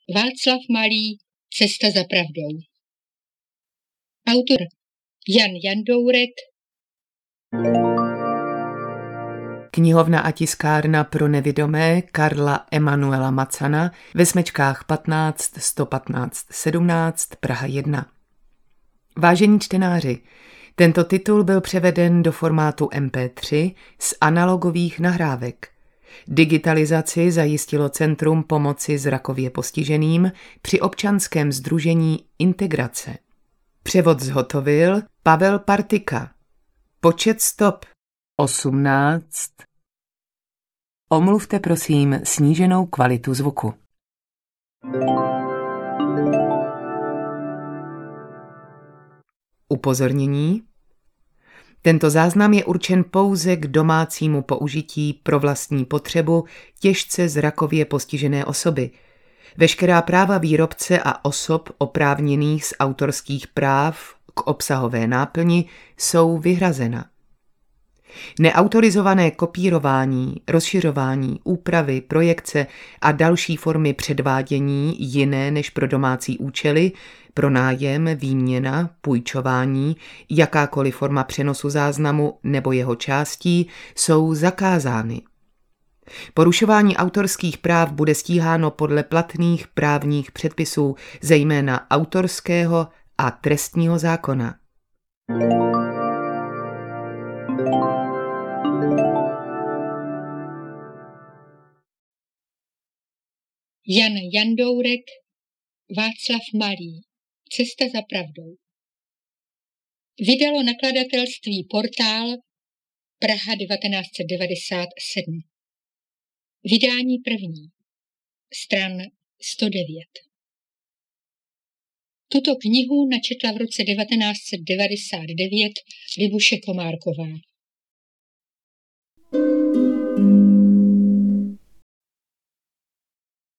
Václav Malý, Cesta za pravdou. Autor Jan Jandourek. Knihovna a tiskárna pro nevidomé Karla Emanuela Macana ve Smečkách 15 115 17 Praha 1. Vážení čtenáři, tento titul byl převeden do formátu MP3 z analogových nahrávek. Digitalizaci zajistilo Centrum pomoci zrakově postiženým při občanském sdružení Integrace. Převod zhotovil Pavel Partika. Počet stop 18. Omluvte prosím sníženou kvalitu zvuku. Upozornění. Tento záznam je určen pouze k domácímu použití pro vlastní potřebu těžce zrakově postižené osoby. Veškerá práva výrobce a osob oprávněných z autorských práv k obsahové náplni jsou vyhrazena. Neautorizované kopírování, rozšiřování, úpravy, projekce a další formy předvádění jiné než pro domácí účely, pronájem, výměna, půjčování, jakákoliv forma přenosu záznamu nebo jeho částí jsou zakázány. Porušování autorských práv bude stíháno podle platných právních předpisů, zejména autorského a trestního zákona. Jan Jandourek, Václav Malý, Cesta za pravdou. Vydalo nakladatelství Portál, Praha 1997. Vydání první, stran 109. Tuto knihu načetla v roce 1999 Libuše Komárková.